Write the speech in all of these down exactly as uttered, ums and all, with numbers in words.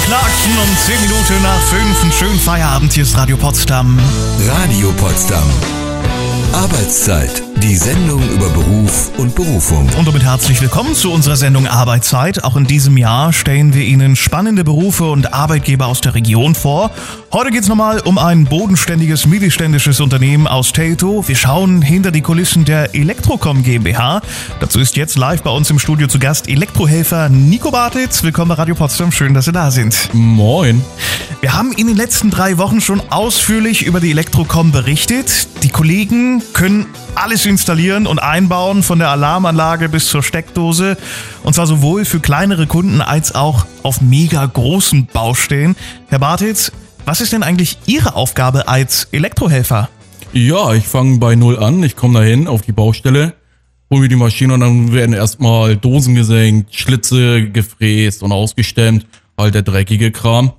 Knacksen um zehn Minuten nach fünf. Einen schönen Feierabend. Hier ist Radio Potsdam. Radio Potsdam. Arbeitszeit. Die Sendung über Beruf und Berufung. Und damit herzlich willkommen zu unserer Sendung Arbeitszeit. Auch in diesem Jahr stellen wir Ihnen spannende Berufe und Arbeitgeber aus der Region vor. Heute geht es nochmal um ein bodenständiges mittelständisches Unternehmen aus Teltow. Wir schauen hinter die Kulissen der Elektrocom GmbH. Dazu ist jetzt live bei uns im Studio zu Gast Elektrohelfer Nico Bartitz. Willkommen bei Radio Potsdam. Schön, dass Sie da sind. Moin. Wir haben in den letzten drei Wochen schon ausführlich über die Elektrocom berichtet. Die Kollegen können alles installieren und einbauen, von der Alarmanlage bis zur Steckdose. Und zwar sowohl für kleinere Kunden als auch auf mega großen Baustellen. Herr Bartitz, was ist denn eigentlich Ihre Aufgabe als Elektrohelfer? Ja, ich fange bei Null an. Ich komme dahin auf die Baustelle, hole mir die Maschine und dann werden erstmal Dosen gesenkt, Schlitze gefräst und ausgestemmt. Halt der dreckige Kram.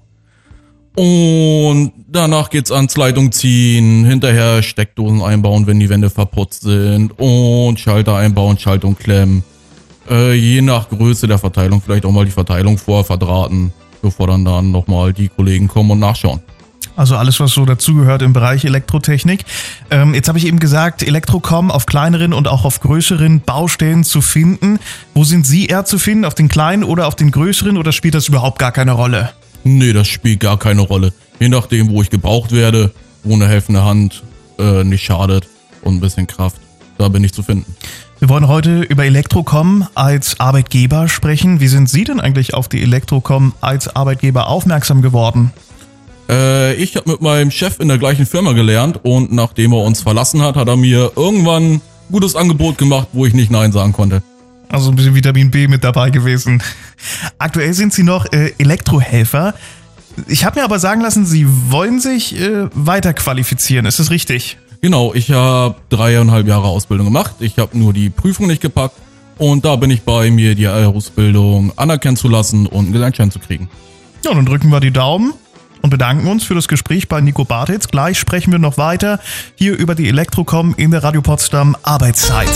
Und danach geht's ans Leitung ziehen, hinterher Steckdosen einbauen, wenn die Wände verputzt sind und Schalter einbauen, Schaltung klemmen. Äh, je nach Größe der Verteilung vielleicht auch mal die Verteilung vorverdrahten, bevor dann dann nochmal die Kollegen kommen und nachschauen. Also alles, was so dazugehört im Bereich Elektrotechnik. Ähm, jetzt habe ich eben gesagt, Elektrocom auf kleineren und auch auf größeren Baustellen zu finden. Wo sind Sie eher zu finden? Auf den kleinen oder auf den größeren, oder spielt das überhaupt gar keine Rolle? Nee, das spielt gar keine Rolle. Je nachdem, wo ich gebraucht werde, wo eine helfende Hand äh, nicht schadet und ein bisschen Kraft, da bin ich zu finden. Wir wollen heute über Elektrocom als Arbeitgeber sprechen. Wie sind Sie denn eigentlich auf die Elektrocom als Arbeitgeber aufmerksam geworden? Äh, ich habe mit meinem Chef in der gleichen Firma gelernt und nachdem er uns verlassen hat, hat er mir irgendwann ein gutes Angebot gemacht, wo ich nicht Nein sagen konnte. Also ein bisschen Vitamin B mit dabei gewesen. Aktuell sind Sie noch äh, Elektrohelfer. Ich habe mir aber sagen lassen, Sie wollen sich äh, weiter qualifizieren. Ist das richtig? Genau, ich habe dreieinhalb Jahre Ausbildung gemacht. Ich habe nur die Prüfung nicht gepackt. Und da bin ich bei mir, die Ausbildung anerkennen zu lassen und einen Gesangsschein zu kriegen. Ja, dann drücken wir die Daumen und bedanken uns für das Gespräch bei Nico Bartitz. Gleich sprechen wir noch weiter hier über die Elektrocom in der Radio Potsdam Arbeitszeit.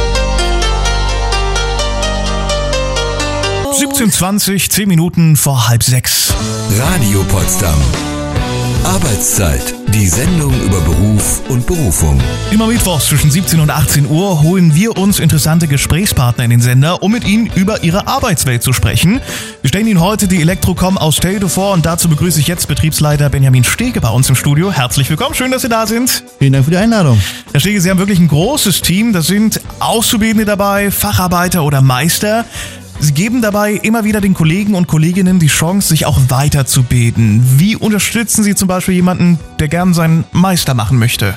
siebzehn Uhr zwanzig, zehn Minuten vor halb sechs. Radio Potsdam. Arbeitszeit. Die Sendung über Beruf und Berufung. Immer mittwochs zwischen siebzehn und achtzehn Uhr holen wir uns interessante Gesprächspartner in den Sender, um mit ihnen über ihre Arbeitswelt zu sprechen. Wir stellen Ihnen heute die Elektrocom aus Teltow vor und dazu begrüße ich jetzt Betriebsleiter Benjamin Stege bei uns im Studio. Herzlich willkommen, schön, dass Sie da sind. Vielen Dank für die Einladung. Herr Stege, Sie haben wirklich ein großes Team. Da sind Auszubildende dabei, Facharbeiter oder Meister. Sie geben dabei immer wieder den Kollegen und Kolleginnen die Chance, sich auch weiterzubilden. Wie unterstützen Sie zum Beispiel jemanden, der gern seinen Meister machen möchte?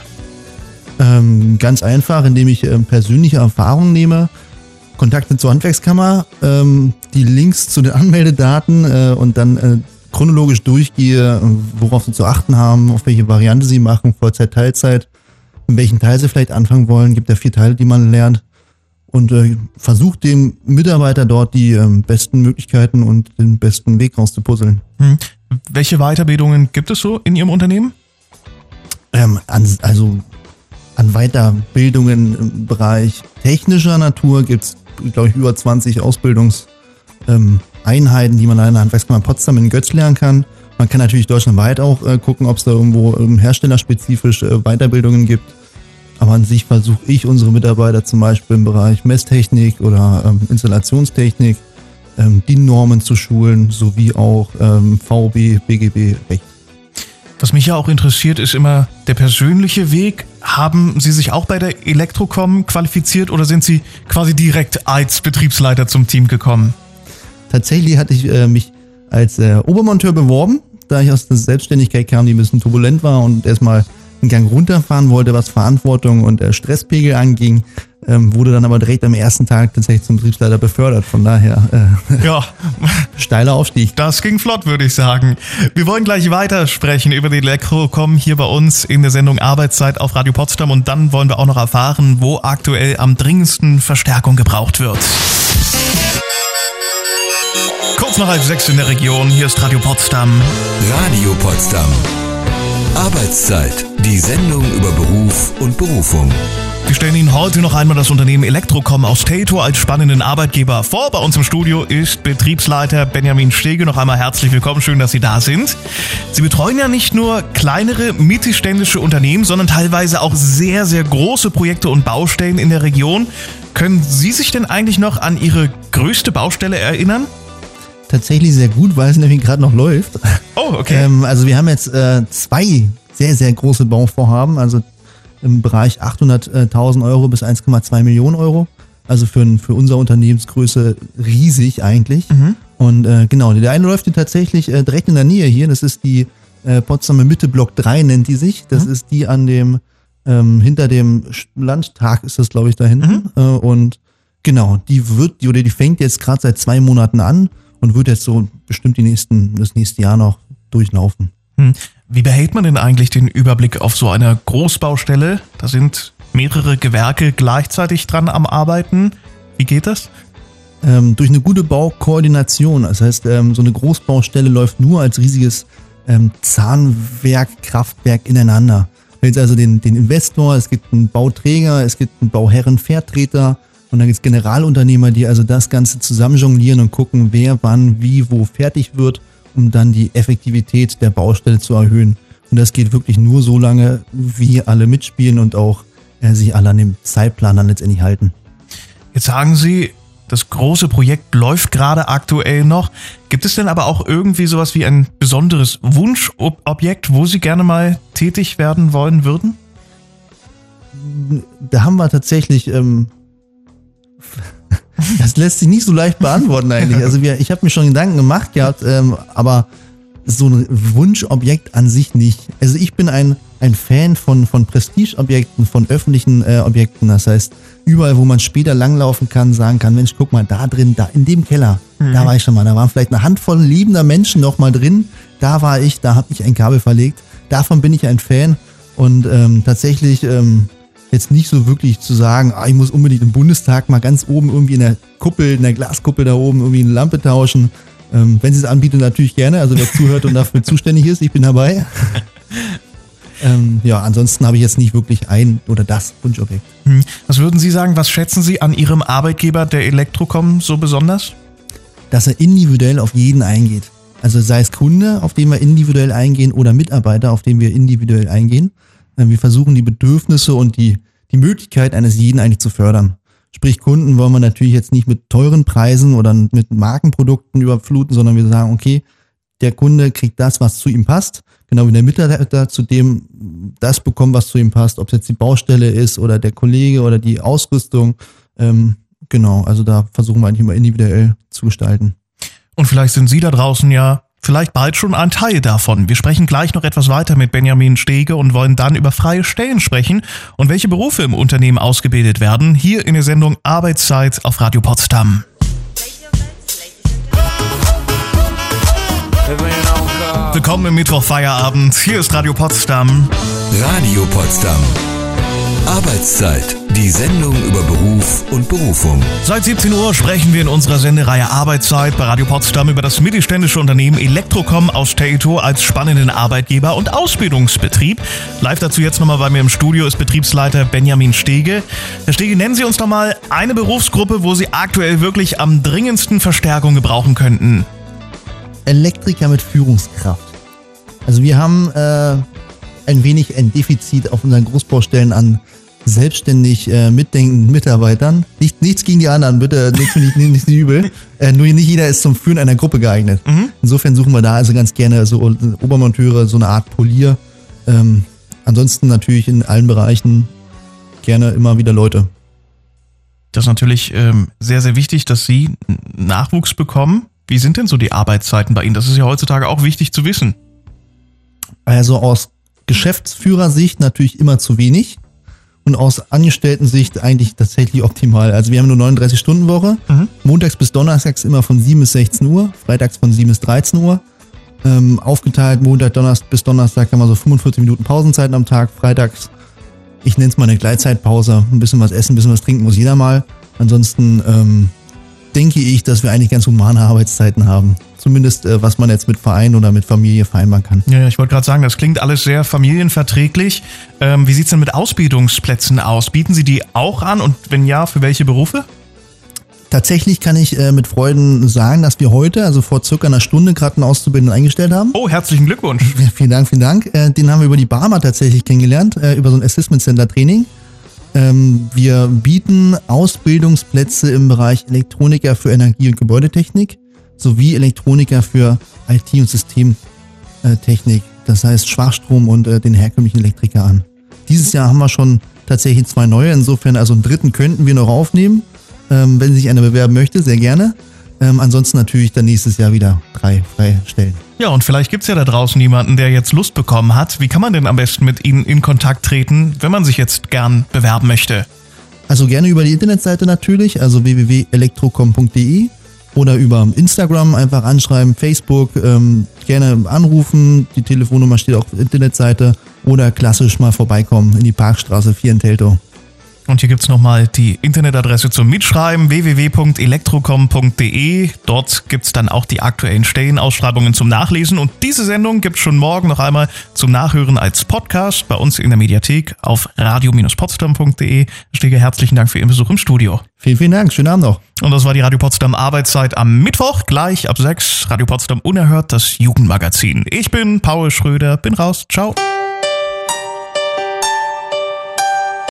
Ähm, ganz einfach, indem ich ähm, persönliche Erfahrungen nehme, Kontakte zur Handwerkskammer, ähm, die Links zu den Anmeldedaten äh, und dann äh, chronologisch durchgehe, worauf Sie zu achten haben, auf welche Variante Sie machen, Vollzeit, Teilzeit, in welchen Teil Sie vielleicht anfangen wollen. Gibt ja vier Teile, die man lernt. Und äh, versucht dem Mitarbeiter dort die ähm, besten Möglichkeiten und den besten Weg rauszupuzzeln. Hm. Welche Weiterbildungen gibt es so in Ihrem Unternehmen? Ähm, an, also an Weiterbildungen im Bereich technischer Natur gibt es, glaube ich, über zwanzig Ausbildungseinheiten, ähm, die man an der Handwerkskammer Potsdam in Götz lernen kann. Man kann natürlich deutschlandweit auch äh, gucken, ob es da irgendwo ähm, herstellerspezifisch äh, Weiterbildungen gibt. Aber an sich versuche ich unsere Mitarbeiter zum Beispiel im Bereich Messtechnik oder ähm, Installationstechnik, ähm, die Normen zu schulen, sowie auch ähm, V B, B G B-Recht. Was mich ja auch interessiert, ist immer der persönliche Weg. Haben Sie sich auch bei der Elektrocom qualifiziert oder sind Sie quasi direkt als Betriebsleiter zum Team gekommen? Tatsächlich hatte ich äh, mich als äh, Obermonteur beworben, da ich aus der Selbstständigkeit kam, die ein bisschen turbulent war und erstmal einen Gang runterfahren wollte, was Verantwortung und äh, Stresspegel anging, ähm, wurde dann aber direkt am ersten Tag tatsächlich zum Betriebsleiter befördert. Von daher äh, ja, steiler Aufstieg. Das ging flott, würde ich sagen. Wir wollen gleich weitersprechen über die Elektrocom hier bei uns in der Sendung Arbeitszeit auf Radio Potsdam und dann wollen wir auch noch erfahren, wo aktuell am dringendsten Verstärkung gebraucht wird. Kurz nach halb sechs in der Region, hier ist Radio Potsdam. Radio Potsdam. Arbeitszeit. Die Sendung über Beruf und Berufung. Wir stellen Ihnen heute noch einmal das Unternehmen Electrocom aus Tator als spannenden Arbeitgeber vor. Bei uns im Studio ist Betriebsleiter Benjamin Stege. Noch einmal herzlich willkommen, schön, dass Sie da sind. Sie betreuen ja nicht nur kleinere mittelständische Unternehmen, sondern teilweise auch sehr, sehr große Projekte und Baustellen in der Region. Können Sie sich denn eigentlich noch an Ihre größte Baustelle erinnern? Tatsächlich sehr gut, weil es nämlich gerade noch läuft. Oh, okay. Ähm, also wir haben jetzt äh, zwei sehr, sehr große Bauvorhaben, also im Bereich achthunderttausend Euro bis eins Komma zwei Millionen Euro. Also für, für unsere Unternehmensgröße riesig eigentlich. Mhm. Und äh, genau, der eine läuft hier tatsächlich äh, direkt in der Nähe hier. Das ist die äh, Potsdamer Mitte Block drei nennt die sich. Das mhm. ist die an dem, ähm, hinter dem Landtag ist das, glaube ich, da hinten. Mhm. Äh, und genau, die wird, die, oder die fängt jetzt gerade seit zwei Monaten an und wird jetzt so bestimmt die nächsten, das nächste Jahr noch durchlaufen. Hm. Wie behält man denn eigentlich den Überblick auf so einer Großbaustelle? Da sind mehrere Gewerke gleichzeitig dran am Arbeiten. Wie geht das? Ähm, durch eine gute Baukoordination. Das heißt, ähm, so eine Großbaustelle läuft nur als riesiges ähm, Zahnwerk, Kraftwerk ineinander. Da gibt es also den, den Investor, es gibt einen Bauträger, es gibt einen Bauherren, Vertreter und dann gibt es Generalunternehmer, die also das Ganze zusammen jonglieren und gucken, wer wann wie wo fertig wird, um dann die Effektivität der Baustelle zu erhöhen. Und das geht wirklich nur so lange, wie alle mitspielen und auch äh, sich alle an dem Zeitplan dann letztendlich halten. Jetzt sagen Sie, das große Projekt läuft gerade aktuell noch. Gibt es denn aber auch irgendwie sowas wie ein besonderes Wunschobjekt, wo Sie gerne mal tätig werden wollen würden? Da haben wir tatsächlich... Ähm, Das lässt sich nicht so leicht beantworten eigentlich. Also wir, ich habe mir schon Gedanken gemacht gehabt, ähm, aber so ein Wunschobjekt an sich nicht. Also ich bin ein, ein Fan von, von Prestigeobjekten, von öffentlichen äh, Objekten. Das heißt, überall, wo man später langlaufen kann, sagen kann, Mensch, guck mal, da drin, da in dem Keller, mhm. da war ich schon mal. Da waren vielleicht eine Handvoll liebender Menschen noch mal drin. Da war ich, da habe ich ein Kabel verlegt. Davon bin ich ein Fan. Und ähm, tatsächlich... Ähm, jetzt nicht so wirklich zu sagen, ah, ich muss unbedingt im Bundestag mal ganz oben irgendwie in der Kuppel, in der Glaskuppel da oben irgendwie eine Lampe tauschen. Ähm, wenn sie es anbietet, natürlich gerne. Also wer zuhört und dafür zuständig ist, ich bin dabei. ähm, ja, ansonsten habe ich jetzt nicht wirklich ein oder das Wunschobjekt. Was würden Sie sagen, was schätzen Sie an Ihrem Arbeitgeber, der Electrocom, so besonders? Dass er individuell auf jeden eingeht. Also sei es Kunde, auf den wir individuell eingehen, oder Mitarbeiter, auf den wir individuell eingehen. Wir versuchen die Bedürfnisse und die, die Möglichkeit eines jeden eigentlich zu fördern. Sprich, Kunden wollen wir natürlich jetzt nicht mit teuren Preisen oder mit Markenprodukten überfluten, sondern wir sagen, okay, der Kunde kriegt das, was zu ihm passt, genau wie der Mitarbeiter zu dem das bekommt, was zu ihm passt, ob es jetzt die Baustelle ist oder der Kollege oder die Ausrüstung. Ähm, genau, also da versuchen wir eigentlich immer individuell zu gestalten. Und vielleicht sind Sie da draußen ja vielleicht bald schon ein Teil davon. Wir sprechen gleich noch etwas weiter mit Benjamin Stege und wollen dann über freie Stellen sprechen und welche Berufe im Unternehmen ausgebildet werden. Hier in der Sendung Arbeitszeit auf Radio Potsdam. Willkommen im Mittwochfeierabend. Hier ist Radio Potsdam. Radio Potsdam. Arbeitszeit, die Sendung über Beruf und Berufung. Seit siebzehn Uhr sprechen wir in unserer Sendereihe Arbeitszeit bei Radio Potsdam über das mittelständische Unternehmen Electrocom aus Tator als spannenden Arbeitgeber und Ausbildungsbetrieb. Live dazu jetzt nochmal bei mir im Studio ist Betriebsleiter Benjamin Stege. Herr Stege, nennen Sie uns doch mal eine Berufsgruppe, wo Sie aktuell wirklich am dringendsten Verstärkung gebrauchen könnten. Elektriker mit Führungskraft. Also wir haben äh, ein wenig ein Defizit auf unseren Großbaustellen an selbstständig äh, mitdenkenden Mitarbeitern. Nicht, nichts gegen die anderen, bitte, nichts nicht, nicht übel. Äh, nur nicht jeder ist zum Führen einer Gruppe geeignet. Mhm. Insofern suchen wir da also ganz gerne so Obermonteure, so eine Art Polier. Ähm, ansonsten natürlich in allen Bereichen gerne immer wieder Leute. Das ist natürlich ähm, sehr, sehr wichtig, dass Sie Nachwuchs bekommen. Wie sind denn so die Arbeitszeiten bei Ihnen? Das ist ja heutzutage auch wichtig zu wissen. Also aus Geschäftsführersicht natürlich immer zu wenig. Und aus Angestellten-Sicht eigentlich tatsächlich optimal. Also wir haben nur neununddreißig-Stunden-Woche. Mhm. Montags bis Donnerstags immer von sieben bis sechzehn Uhr. Freitags von sieben bis dreizehn Uhr. Ähm, aufgeteilt Montag Donnerstag bis Donnerstag haben wir so fünfundvierzig Minuten Pausenzeiten am Tag. Freitags, ich nenne es mal eine Gleitzeitpause. Ein bisschen was essen, ein bisschen was trinken muss jeder mal. Ansonsten ähm, denke ich, dass wir eigentlich ganz humane Arbeitszeiten haben. zumindest äh, was man jetzt mit Verein oder mit Familie vereinbaren kann. Ja, ich wollte gerade sagen, das klingt alles sehr familienverträglich. Ähm, wie sieht's denn mit Ausbildungsplätzen aus? Bieten Sie die auch an und wenn ja, für welche Berufe? Tatsächlich kann ich äh, mit Freuden sagen, dass wir heute, also vor circa einer Stunde, gerade einen Auszubildenden eingestellt haben. Oh, herzlichen Glückwunsch. Ja, vielen Dank, vielen Dank. Äh, den haben wir über die Barmer tatsächlich kennengelernt, äh, über so ein Assessment Center Training. Ähm, wir bieten Ausbildungsplätze im Bereich Elektroniker für Energie- und Gebäudetechnik sowie Elektroniker für I T- und Systemtechnik, das heißt Schwachstrom und äh, den herkömmlichen Elektriker an. Dieses Jahr haben wir schon tatsächlich zwei neue, insofern also einen dritten könnten wir noch aufnehmen. Ähm, wenn sich einer bewerben möchte, sehr gerne. Ähm, ansonsten natürlich dann nächstes Jahr wieder drei freistellen. Ja, und vielleicht gibt's ja da draußen jemanden, der jetzt Lust bekommen hat. Wie kann man denn am besten mit Ihnen in Kontakt treten, wenn man sich jetzt gern bewerben möchte? Also gerne über die Internetseite natürlich, also w w w punkt elektrocom punkt d e oder über Instagram einfach anschreiben, Facebook, ähm, gerne anrufen, die Telefonnummer steht auch auf der Internetseite oder klassisch mal vorbeikommen in die Parkstraße vier in Teltow. Und hier gibt's nochmal die Internetadresse zum Mitschreiben, w w w punkt elektrocom punkt d e. Dort gibt's dann auch die aktuellen Stellenausschreibungen zum Nachlesen. Und diese Sendung gibt's schon morgen noch einmal zum Nachhören als Podcast bei uns in der Mediathek auf radio Bindestrich potsdam punkt d e. Stege, herzlichen Dank für Ihren Besuch im Studio. Vielen, vielen Dank. Schönen Abend noch. Und das war die Radio Potsdam Arbeitszeit am Mittwoch, gleich ab sechs. Radio Potsdam Unerhört, das Jugendmagazin. Ich bin Paul Schröder, bin raus. Ciao.